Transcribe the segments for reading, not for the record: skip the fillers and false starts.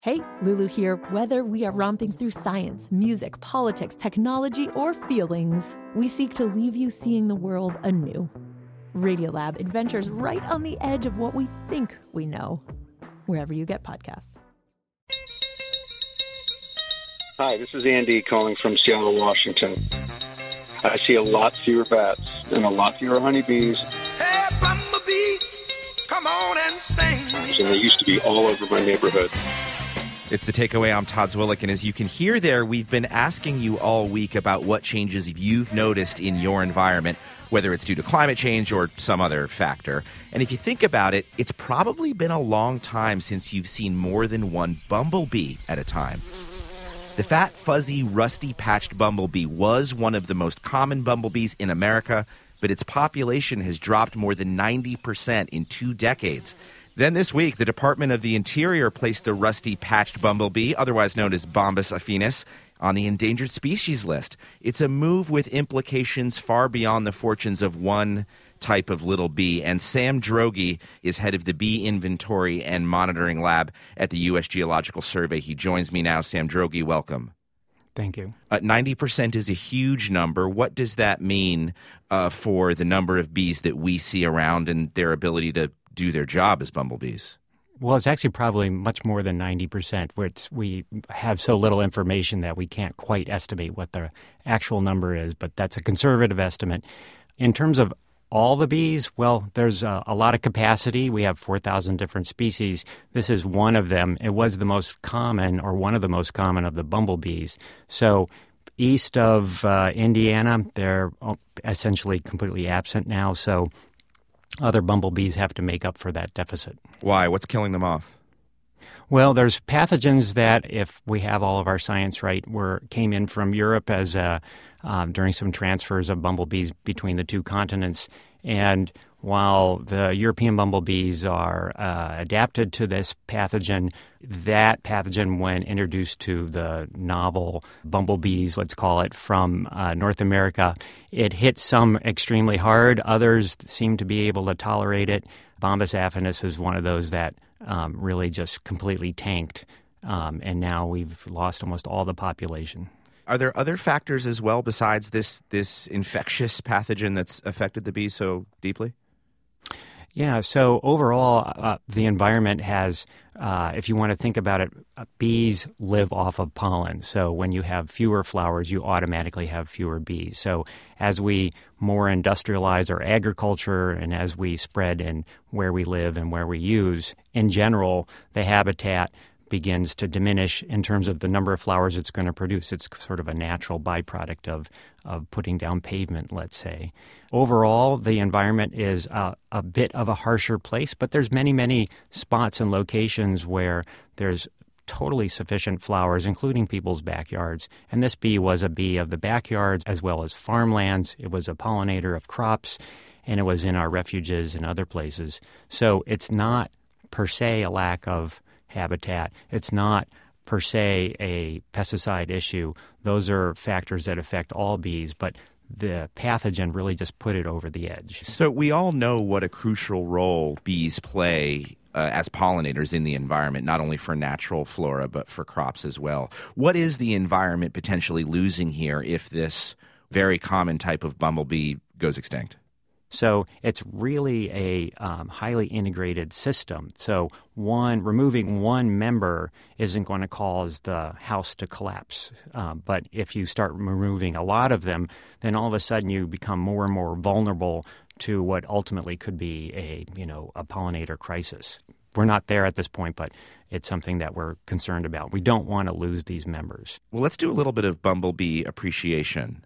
Hey, Lulu here. Whether we are romping through science, music, politics, technology, or feelings, we seek to leave you seeing the world anew. Radiolab adventures right on the edge of what we think we know, wherever you get podcasts. Hi, this is Andy calling from Seattle, Washington. I see a lot fewer bats and a lot fewer honeybees. Hey, bumblebee, come on and sting. And they used to be all over my neighborhood. It's The Takeaway. I'm Todd Zwillich, and as you can hear there, we've been asking you all week about what changes you've noticed in your environment, whether it's due to climate change or some other factor. And if you think about it, it's probably been a long time since you've seen more than one bumblebee at a time. The fat, fuzzy, rusty-patched bumblebee was one of the most common bumblebees in America, but its population has dropped more than 90% in 2 decades. Then this week, the Department of the Interior placed the rusty-patched bumblebee, otherwise known as Bombus affinis, on the endangered species list. It's a move with implications far beyond the fortunes of one type of little bee. And Sam Droege is head of the Bee Inventory and Monitoring Lab at the U.S. Geological Survey. He joins me now. Sam Droege, welcome. Thank you. 90% is a huge number. What does that mean for the number of bees that we see around and their ability to do their job as bumblebees? Well, it's actually probably much more than 90%, which we have so little information that we can't quite estimate what the actual number is, but that's a conservative estimate. In terms of all the bees, well, there's a lot of capacity. We have 4,000 different species. This is one of them. It was the most common, or one of the most common, of the bumblebees. So east of Indiana, they're essentially completely absent now, so other bumblebees have to make up for that deficit. Why? What's killing them off? Well, there's pathogens that, if we have all of our science right, came in from Europe as during some transfers of bumblebees between the 2 continents. And while the European bumblebees are adapted to this pathogen, that pathogen, when introduced to the novel bumblebees, let's call it, from North America, it hit some extremely hard. Others seem to be able to tolerate it. Bombus affinis is one of those that really just completely tanked, and now we've lost almost all the population. Are there other factors as well besides this infectious pathogen that's affected the bees so deeply? Yeah, so overall, the environment has, if you want to think about it, bees live off of pollen. So when you have fewer flowers, you automatically have fewer bees. So as we more industrialize our agriculture and as we spread in where we live and where we use, in general, the habitat begins to diminish in terms of the number of flowers it's going to produce. It's sort of a natural byproduct of putting down pavement, let's say. Overall, the environment is a bit of a harsher place, but there's many, many spots and locations where there's totally sufficient flowers, including people's backyards. And this bee was a bee of the backyards as well as farmlands. It was a pollinator of crops, and it was in our refuges and other places. So it's not per se a lack of habitat. It's not per se a pesticide issue. Those are factors that affect all bees, but the pathogen really just put it over the edge. So we all know what a crucial role bees play as pollinators in the environment, not only for natural flora, but for crops as well. What is the environment potentially losing here if this very common type of bumblebee goes extinct? So it's really a highly integrated system. So removing one member isn't going to cause the house to collapse. But if you start removing a lot of them, then all of a sudden you become more and more vulnerable to what ultimately could be a pollinator crisis. We're not there at this point, but it's something that we're concerned about. We don't want to lose these members. Well, let's do a little bit of bumblebee appreciation.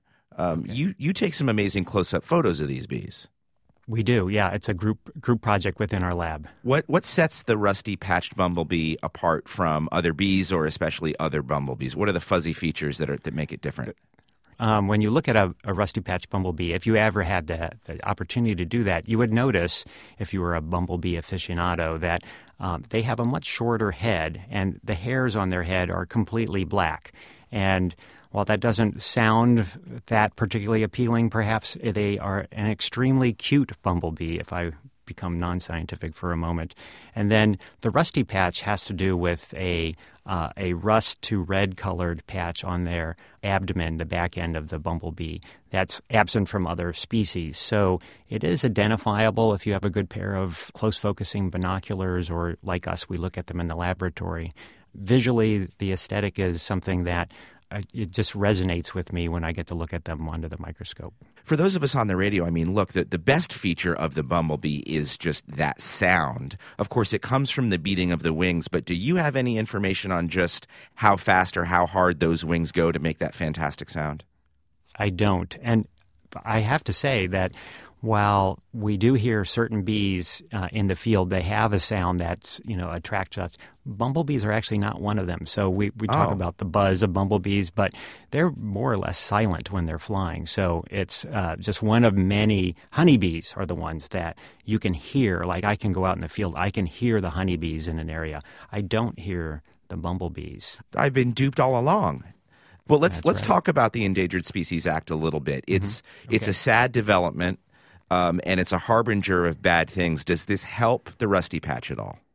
You take some amazing close-up photos of these bees. We do, yeah. It's a group project within our lab. What sets the rusty-patched bumblebee apart from other bees, or especially other bumblebees? What are the fuzzy features that make it different? When you look at a rusty-patched bumblebee, if you ever had the opportunity to do that, you would notice, if you were a bumblebee aficionado, that they have a much shorter head, and the hairs on their head are completely black. And while that doesn't sound that particularly appealing, perhaps they are an extremely cute bumblebee, if I become non-scientific for a moment. And then the rusty patch has to do with a a rust to red colored patch on their abdomen, the back end of the bumblebee. That's absent from other species. So it is identifiable if you have a good pair of close focusing binoculars, or like us, we look at them in the laboratory. Visually, the aesthetic is something that it just resonates with me when I get to look at them under the microscope. For those of us on the radio, I mean, look, the best feature of the bumblebee is just that sound. Of course, it comes from the beating of the wings, but do you have any information on just how fast or how hard those wings go to make that fantastic sound? I don't. And I have to say that while we do hear certain bees in the field, they have a sound that's, attracts us. Bumblebees are actually not one of them. So we talk about the buzz of bumblebees, but they're more or less silent when they're flying. So it's just one of many. Honeybees are the ones that you can hear. Like I can go out in the field, I can hear the honeybees in an area. I don't hear the bumblebees. I've been duped all along. Well, let's right. talk about the Endangered Species Act a little bit. It's a sad development. And it's a harbinger of bad things. Does this help the rusty patch at all?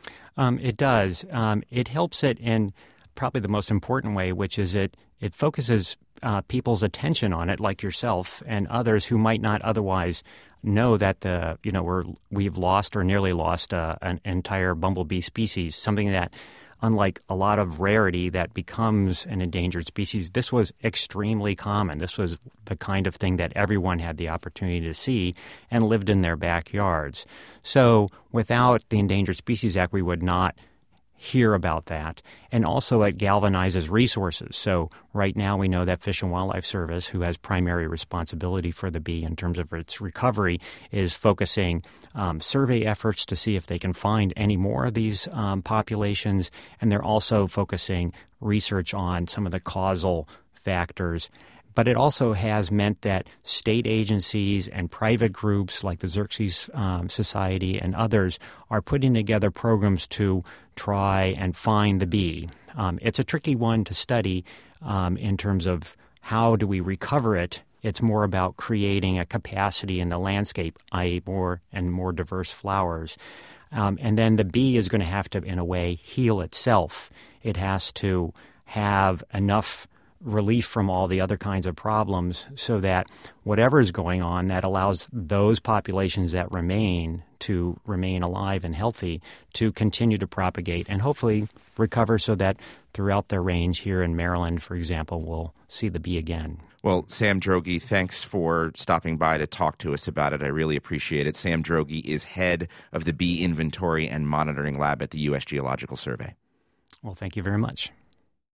It does. It helps it in probably the most important way, which is it focuses people's attention on it, like yourself and others who might not otherwise know that we've lost or nearly lost an entire bumblebee species, something that, unlike a lot of rarity that becomes an endangered species, this was extremely common. This was the kind of thing that everyone had the opportunity to see and lived in their backyards. So without the Endangered Species Act, we would not hear about that. And also it galvanizes resources. So right now we know that Fish and Wildlife Service, who has primary responsibility for the bee in terms of its recovery, is focusing survey efforts to see if they can find any more of these populations. And they're also focusing research on some of the causal factors. But it also has meant that state agencies and private groups like the Xerces Society and others are putting together programs to try and find the bee. It's a tricky one to study in terms of how do we recover it. It's more about creating a capacity in the landscape, i.e. more and more diverse flowers. And then the bee is going to have to, in a way, heal itself. It has to have enough relief from all the other kinds of problems so that whatever is going on, that allows those populations that remain to remain alive and healthy to continue to propagate and hopefully recover so that throughout their range here in Maryland, for example, we'll see the bee again. Well, Sam Droege, thanks for stopping by to talk to us about it. I really appreciate it. Sam Droege is head of the Bee Inventory and Monitoring Lab at the U.S. Geological Survey. Well, thank you very much.